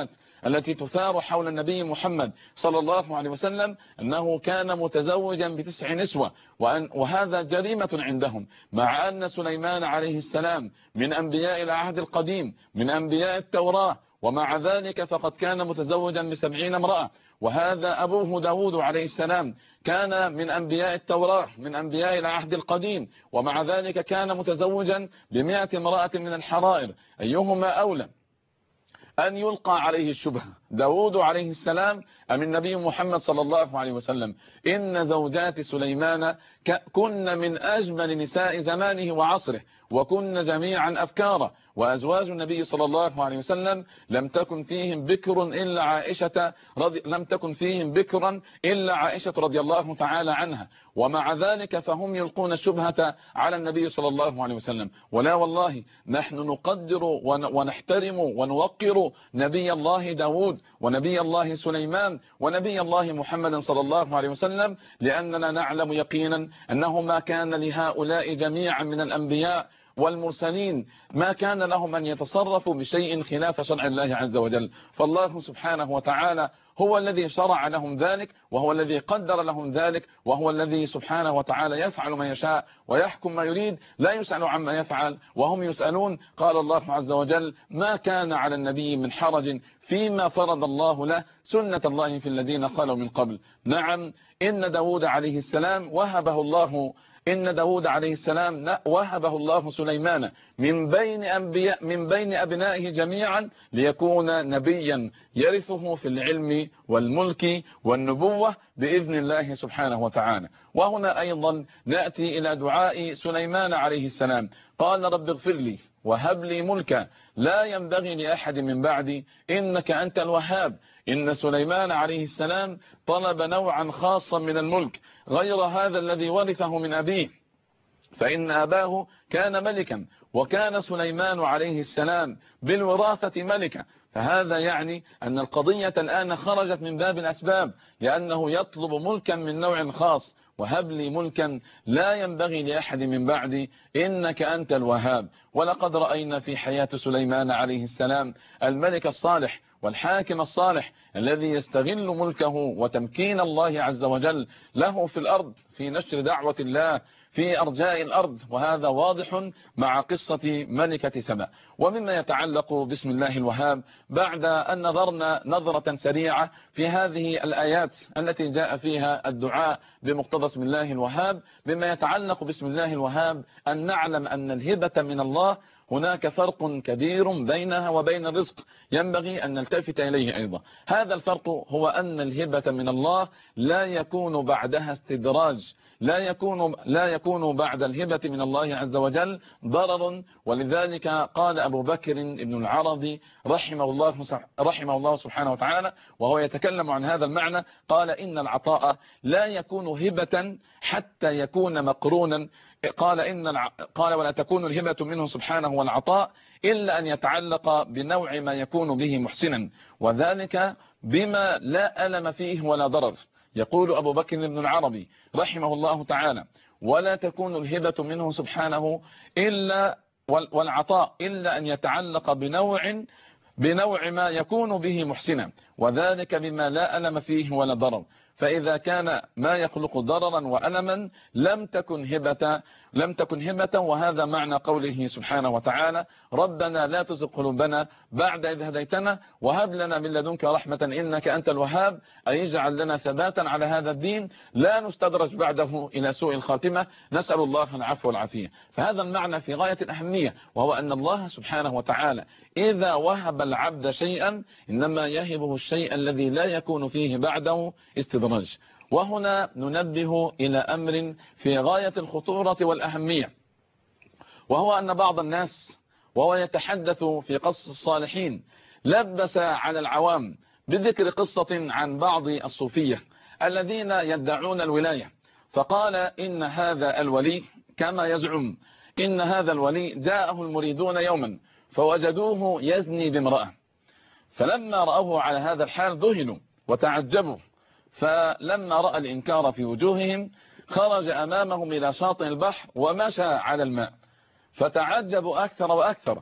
التي تثار حول النبي محمد صلى الله عليه وسلم أنه كان متزوجا بتسع نسوة، وأن وهذا جريمة عندهم، مع أن سليمان عليه السلام من أنبياء العهد القديم، من أنبياء التوراة، ومع ذلك فقد كان متزوجا بسبعين امرأة. وهذا أبوه داود عليه السلام كان من أنبياء التوراة، من أنبياء العهد القديم، ومع ذلك كان متزوجا بمئة امرأة من الحرائر. أيهما أولى أن يلقى عليه الشبهة، داود عليه السلام أم النبي محمد صلى الله عليه وسلم؟ إن زوجات سليمان كن من أجمل نساء زمانه وعصره، وكن جميعا أبكارا، وأزواج النبي صلى الله عليه وسلم لم تكن فيهم بكر إلا عائشة رضي لم تكن فيهم بكرا إلا عائشة رضي الله تعالى عنها، ومع ذلك فهم يلقون الشبهة على النبي صلى الله عليه وسلم. ولا والله نحن نقدر ونحترم ونوقر نبي الله داود ونبي الله سليمان ونبي الله محمد صلى الله عليه وسلم، لأننا نعلم يقينا أنه ما كان لهؤلاء جميعا من الأنبياء والمرسلين ما كان لهم أن يتصرفوا بشيء خلاف شرع الله عز وجل، فالله سبحانه وتعالى هو الذي شرع لهم ذلك، وهو الذي قدر لهم ذلك، وهو الذي سبحانه وتعالى يفعل ما يشاء ويحكم ما يريد، لا يسأل عما يفعل وهم يسألون. قال الله عز وجل: ما كان على النبي من حرج فيما فرض الله له، سنة الله في الذين خلوا من قبل. نعم، إن داود عليه السلام وهبه الله إن داود عليه السلام وهبه الله سليمان من بين أنبياء من بين أبنائه جميعا ليكون نبيا يرثه في العلم والملك والنبوة بإذن الله سبحانه وتعالى. وهنا أيضا نأتي إلى دعاء سليمان عليه السلام، قال: رب اغفر لي وهب لي ملكا لا ينبغي لأحد من بعدي إنك أنت الوهاب. إن سليمان عليه السلام طلب نوعا خاصا من الملك غير هذا الذي ورثه من أبيه، فإن أباه كان ملكا وكان سليمان عليه السلام بالوراثة ملكا، فهذا يعني أن القضية الآن خرجت من باب الأسباب، لأنه يطلب ملكا من نوع خاص. وهب لي ملكا لا ينبغي لأحد من بعدي إنك أنت الوهاب. ولقد رأينا في حياة سليمان عليه السلام الملك الصالح والحاكم الصالح الذي يستغل ملكه وتمكين الله عز وجل له في الأرض في نشر دعوة الله في أرجاء الأرض، وهذا واضح مع قصة ملكة سبأ. ومما يتعلق باسم الله الوهاب، بعد أن نظرنا نظرة سريعة في هذه الآيات التي جاء فيها الدعاء بمقتضى اسم الله الوهاب، بما يتعلق باسم الله الوهاب أن نعلم أن الهبة من الله هناك فرق كبير بينها وبين الرزق ينبغي أن نلتفت إليه أيضا. هذا الفرق هو أن الهبة من الله لا يكون بعدها استدراج، لا يكون لا يكون بعد الهبة من الله عز وجل ضرر. ولذلك قال أبو بكر ابن العربي رحمه الله رحمه الله سبحانه وتعالى وهو يتكلم عن هذا المعنى، قال: إن العطاء لا يكون هبة حتى يكون مقرونا. قال إن الع... قال ولا تكون الهبة منه سبحانه والعطاء إلا أن يتعلق بنوع ما يكون به محسنا، وذلك بما لا ألم فيه ولا ضرر. يقول أبو بكر بن العربي رحمه الله تعالى: ولا تكون الهبة منه سبحانه إلا والعطاء إلا أن يتعلق بنوع بنوع ما يكون به محسنا، وذلك بما لا ألم فيه ولا ضرر. فإذا كان ما يخلق ضررا وألما لم تكن هبة لم تكن هبة وهذا معنى قوله سبحانه وتعالى: ربنا لا تزغ قلوبنا بعد إذ هديتنا وهب لنا من لدنك رحمة إنك أنت الوهاب، أي اجعل لنا ثباتا على هذا الدين لا نستدرج بعده إلى سوء الخاتمة، نسأل الله العفو والعافية. فهذا المعنى في غاية الأهمية، وهو أن الله سبحانه وتعالى إذا وهب العبد شيئا إنما يهبه الشيء الذي لا يكون فيه بعده استدراج. وهنا ننبه إلى أمر في غاية الخطورة والأهمية، وهو أن بعض الناس وهو يتحدث في قصص الصالحين لبس على العوام بذكر قصة عن بعض الصوفية الذين يدعون الولاية، فقال: إن هذا الولي كما يزعم إن هذا الولي جاءه المريدون يوما فوجدوه يزني بامرأة، فلما رأوه على هذا الحال ذهلوا وتعجبوا، فلما رأى الإنكار في وجوههم خرج أمامهم إلى شاطئ البحر ومشى على الماء، فتعجبوا أكثر وأكثر،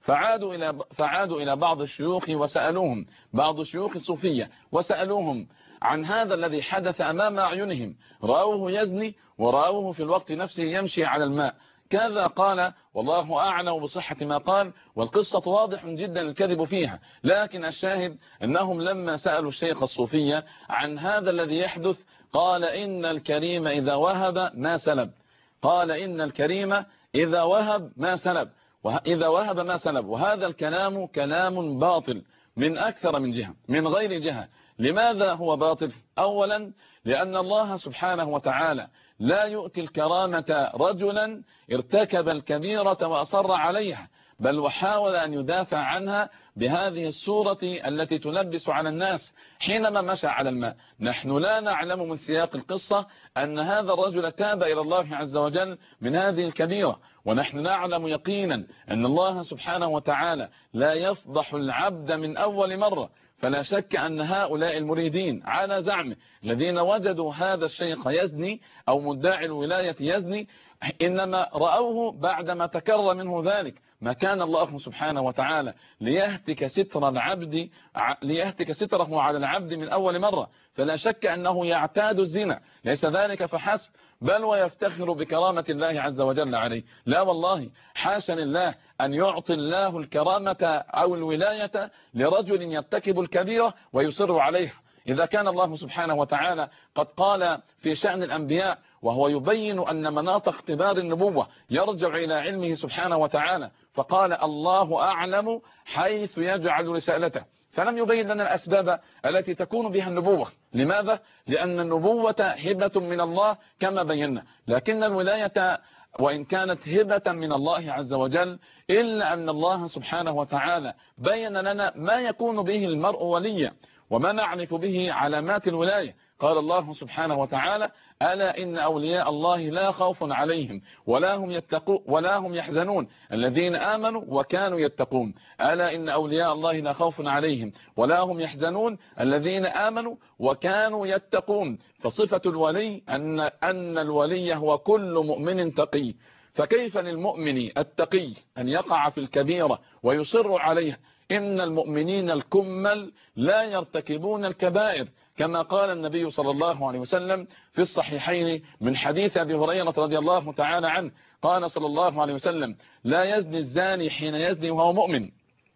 فعادوا إلى فعادوا إلى بعض الشيوخ وسألوهم، بعض الشيوخ الصوفية وسألوهم عن هذا الذي حدث أمام أعينهم، رأوه يزني ورأوه في الوقت نفسه يمشي على الماء. كذا قال، والله أعلم بصحة ما قال، والقصة واضح جدا الكذب فيها. لكن الشاهد أنهم لما سألوا الشيخ الصوفية عن هذا الذي يحدث قال إن الكريم إذا وهب ما سلب، قال إن الكريم إذا وهب ما سلب، إذا وهب ما سلب. وهذا الكلام كلام باطل من أكثر من جهة، من غير جهة. لماذا هو باطل؟ أولا لأن الله سبحانه وتعالى لا يؤتي الكرامة رجلا ارتكب الكبيرة وأصر عليها، بل وحاول أن يدافع عنها بهذه الصورة التي تلبس على الناس حينما مشى على الماء. نحن لا نعلم من سياق القصة أن هذا الرجل تاب إلى الله عز وجل من هذه الكبيرة، ونحن نعلم يقينا أن الله سبحانه وتعالى لا يفضح العبد من أول مرة. فلا شك أن هؤلاء المريدين على زعمه الذين وجدوا هذا الشيخ يزني أو مدعي الولاية يزني إنما رأوه بعدما تكرر منه ذلك. ما كان الله سبحانه وتعالى ليهتك ستر العبد ليهتك ستره على العبد من أول مرة. فلا شك أنه يعتاد الزنا، ليس ذلك فحسب، بل ويفتخر بكرامة الله عز وجل عليه. لا والله، حاشا لله أن يعطي الله الكرامة أو الولاية لرجل يرتكب الكبيرة ويصر عليها. إذا كان الله سبحانه وتعالى قد قال في شأن الأنبياء وهو يبين أن مناط اختبار النبوة يرجع إلى علمه سبحانه وتعالى، فقال الله أعلم حيث يجعل رسالته، فلم يبين لنا الأسباب التي تكون بها النبوة. لماذا؟ لأن النبوة هبة من الله كما بينا، لكن الولاية وإن كانت هبة من الله عز وجل إلا أن الله سبحانه وتعالى بين لنا ما يكون به المرء وليا وما نعرف به علامات الولاية. قال الله سبحانه وتعالى ألا إن أولياء الله لا خوف عليهم ولا هم يتقون ولا هم يحزنون الذين آمنوا وكانوا يتقون. ألا إن أولياء الله لا خوف عليهم ولا هم يحزنون الذين آمنوا وكانوا يتقون. فصفة الولي أن أن الولي هو كل مؤمن تقي. فكيف للمؤمن التقي أن يقع في الكبيرة ويصر عليها؟ إن المؤمنين الكمل لا يرتكبون الكبائر، كما قال النبي صلى الله عليه وسلم في الصحيحين من حديث أبي هريرة رضي الله تعالى عنه، قال صلى الله عليه وسلم لا يزني الزاني حين يزني وهو مؤمن،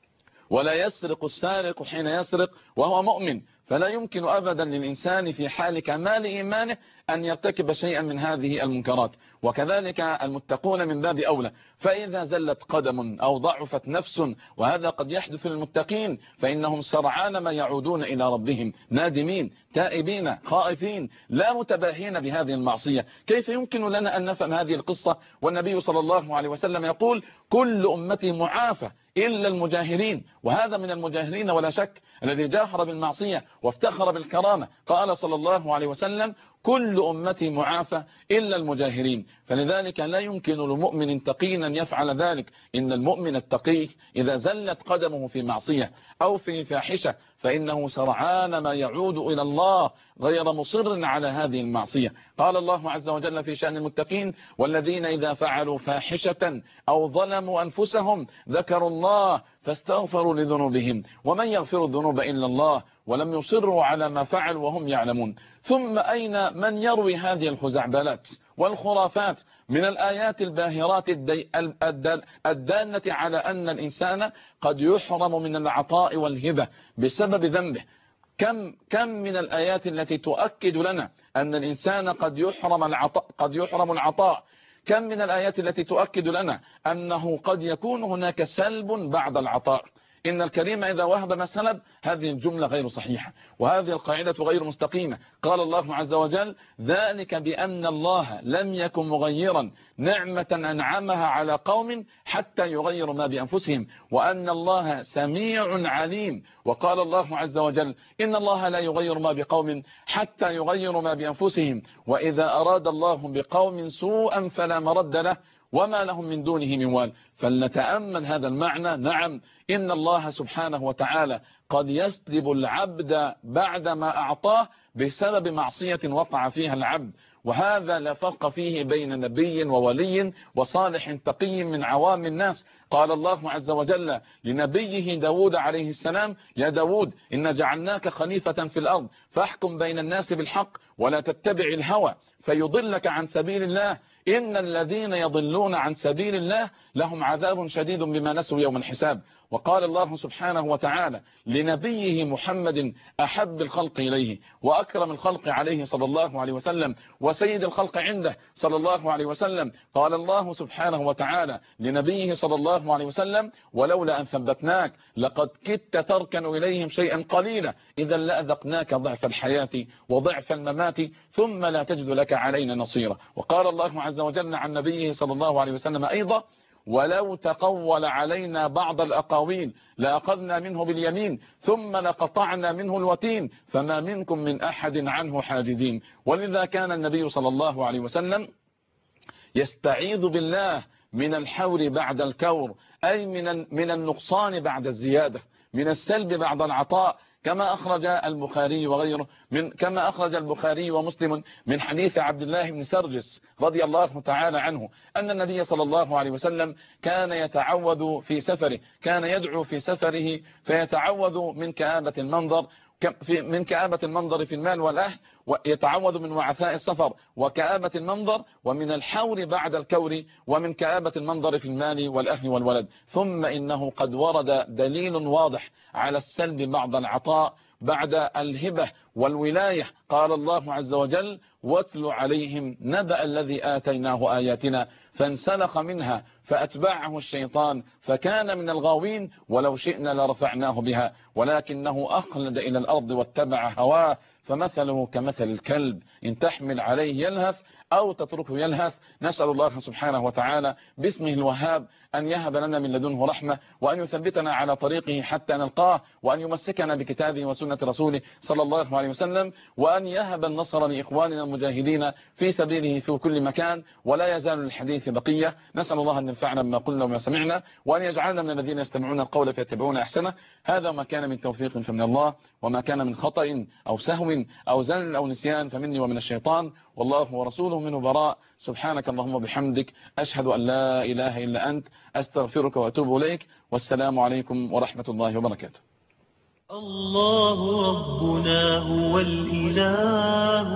ولا يسرق السارق حين يسرق وهو مؤمن. فلا يمكن أبدا للإنسان في حال كمال إيمانه أن يرتكب شيئا من هذه المنكرات، وكذلك المتقون من باب أولى. فإذا زلت قدم أو ضعفت نفس، وهذا قد يحدث للمتقين، فإنهم سرعان ما يعودون إلى ربهم نادمين تائبين خائفين لا متباهين بهذه المعصية. كيف يمكن لنا أن نفهم هذه القصة والنبي صلى الله عليه وسلم يقول كل أمتي معافى إلا المجاهرين؟ وهذا من المجاهرين ولا شك الذي جاهر بالمعصية وافتخر بالكرامة. قال صلى الله عليه وسلم كل أمتي معافى إلا المجاهرين. فلذلك لا يمكن لمؤمن تقي أن يفعل ذلك. إن المؤمن التقي إذا زلت قدمه في معصية أو في فاحشة فإنه سرعان ما يعود إلى الله غير مصر على هذه المعصية. قال الله عز وجل في شأن المتقين والذين إذا فعلوا فاحشة أو ظلموا أنفسهم ذكروا الله فاستغفروا لذنوبهم ومن يغفر الذنوب إلا الله ولم يصروا على ما فعلوا وهم يعلمون. ثم أين من يروي هذه الخزعبلات والخرافات من الآيات الباهرات الدالة على أن الإنسان قد يحرم من العطاء والهبة بسبب ذنبه؟ كم كم من الآيات التي تؤكد لنا أن الإنسان قد يحرم العطاء قد يحرم العطاء كم من الآيات التي تؤكد لنا أنه قد يكون هناك سلب بعد العطاء. إن الكريم إذا وهب ما سلب، هذه الجملة غير صحيحة وهذه القاعدة غير مستقيمة. قال الله عز وجل ذلك بأن الله لم يكن مغيرا نعمة أنعمها على قوم حتى يغيروا ما بأنفسهم وأن الله سميع عليم. وقال الله عز وجل إن الله لا يغير ما بقوم حتى يغيروا ما بأنفسهم وإذا أراد الله بقوم سوءا فلا مرد له وما لهم من دونه من وال. فلنتأمل هذا المعنى. نعم، إن الله سبحانه وتعالى قد يسلب العبد بعدما أعطاه بسبب معصية وقع فيها العبد. وهذا لا فرق فيه بين نبي وولي وصالح تقي من عوام الناس. قال الله عز وجل لنبيه داود عليه السلام: يا داود إن جعلناك خليفة في الأرض فاحكم بين الناس بالحق ولا تتبع الهوى فيضلك عن سبيل الله إن الذين يضلون عن سبيل الله لهم عذاب شديد بما نسوا يوم الحساب. وقال الله سبحانه وتعالى لنبيه محمد أحب الخلق إليه وأكرم الخلق عليه صلى الله عليه وسلم وسيد الخلق عنده صلى الله عليه وسلم. قال الله سبحانه وتعالى لنبيه صلى الله عليه وسلم: ولولا أن ثبتناك لقد كدت تركن إليهم شيئا قليلا إذا لأذقناك ضعف الحياة وضعف الممات ثم لا تجد لك علينا نصيرا. وقال الله عز وجل عن نبيه صلى الله عليه وسلم أيضا: ولو تقول علينا بعض الأقاويل لأخذنا منه باليمين ثم لقطعنا منه الوتين فما منكم من أحد عنه حاجزين. ولذا كان النبي صلى الله عليه وسلم يستعيذ بالله من الحور بعد الكور، أي من من النقصان بعد الزيادة، من السلب بعد العطاء، كما أخرج البخاري وغيره من كما أخرج البخاري ومسلم من حديث عبد الله بن سرجس رضي الله تعالى عنه أن النبي صلى الله عليه وسلم كان يتعوذ في سفره، كان يدعو في سفره فيتعوذ من كآبة المنظر من كآبة المنظر في المال والأهل، ويتعوذ من وعثاء السفر وكآبة المنظر ومن الحور بعد الكور ومن كآبة المنظر في المال والأهل والولد. ثم إنه قد ورد دليل واضح على السلب بعد العطاء بعد الهبة والولاية. قال الله عز وجل: واتل عليهم نبأ الذي آتيناه آياتنا فانسلخ منها فأتبعه الشيطان فكان من الغاوين ولو شئنا لرفعناه بها ولكنه أخلد إلى الأرض واتبع هواه فمثله كمثل الكلب إن تحمل عليه يلهث أو تتركه يلهث. نسأل الله سبحانه وتعالى باسمه الوهاب أن يهب لنا من لدنه رحمة وأن يثبتنا على طريقه حتى نلقاه وأن يمسكنا بكتابه وسنة رسوله صلى الله عليه وسلم وأن يهب النصر لإخواننا المجاهدين في سبيله في كل مكان. ولا يزال الحديث بقية. نسأل الله أن ينفعنا بما قلنا وما سمعنا وأن يجعلنا من الذين يستمعون القول فيتبعون أحسنه. هذا ما كان من توفيق فمن الله وما كان من خطأ أو سهو أو زل أو نسيان فمني ومن الشيطان والله ورسوله منه براء. سبحانك اللهم وبحمدك أشهد أن لا إله إلا أنت أستغفرك وأتوب إليك والسلام عليكم ورحمة الله وبركاته. الله ربنا هو الإله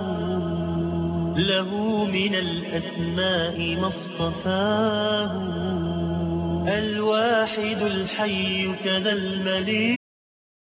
له من الأسماء ما اصطفاه الواحد الحي كذا المليك